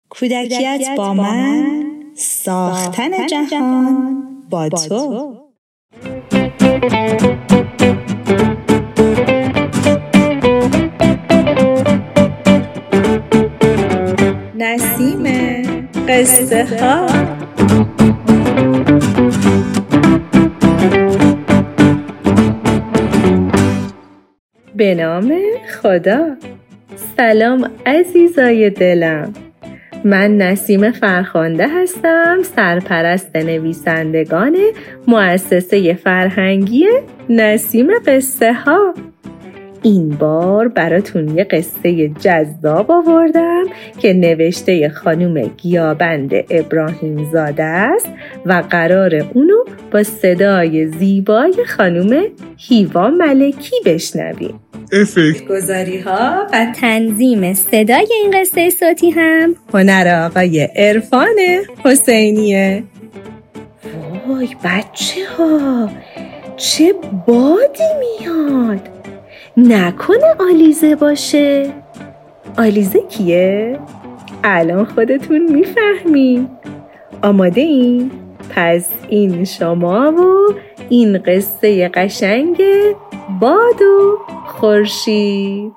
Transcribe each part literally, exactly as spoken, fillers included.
کودکیت با من، ساختن جهان با تو. نسیم قصه ها. به نام خدا. سلام عزیزای دلم، من نسیم فرخنده هستم، سرپرست نویسندگان مؤسسه فرهنگی نسیم قصه ها. این بار براتون یه قصه جذاب آوردم که نوشته خانم گیابند ابراهیم زاده است و قرار اونو با صدای زیبای خانم هیوا ملکی بشنویم. افکت گذاری ها و تنظیم صدای این قصه صوتی هم هنر آقای عرفان حسینیه. وای بچه ها، چه بادی میاد! نکنه آلیزه باشه؟ آلیزه کیه؟ الان خودتون میفهمین. آماده این؟ پس این شما و این قصه قشنگ باد و خورشید.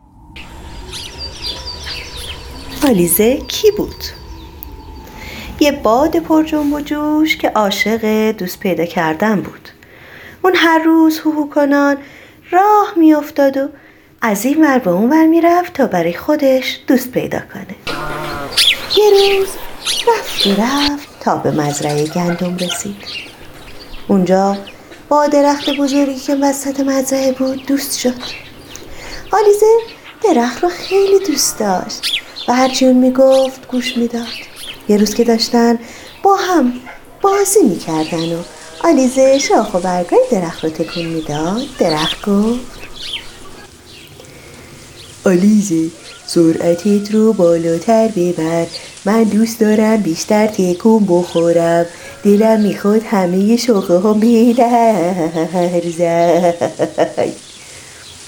آلیزه کی بود؟ یه باد پر جنب و جوش که عاشق دوست پیدا کردن بود. اون هر روز هوهو کنان راه می افتاد و از این ور به اون ور می رفت تا برای خودش دوست پیدا کنه. یه روز رفت و رفت تا به مزرعه گندم رسید. اونجا با درخت بزرگی که وسط مزرعه بود دوست شد. آلیزه درخت رو خیلی دوست داشت و هرچی اون می گفت گوش می داد. یه روز که داشتن با هم بازی می کردن و آلیزه شاخ و برگای درخت رو تکون می داد، درخت گفت: آلیزه سرعتت رو بالاتر ببر، من دوست دارم بیشتر تکون بخورم، دلم میخواد همه شاخه ها بلرزن.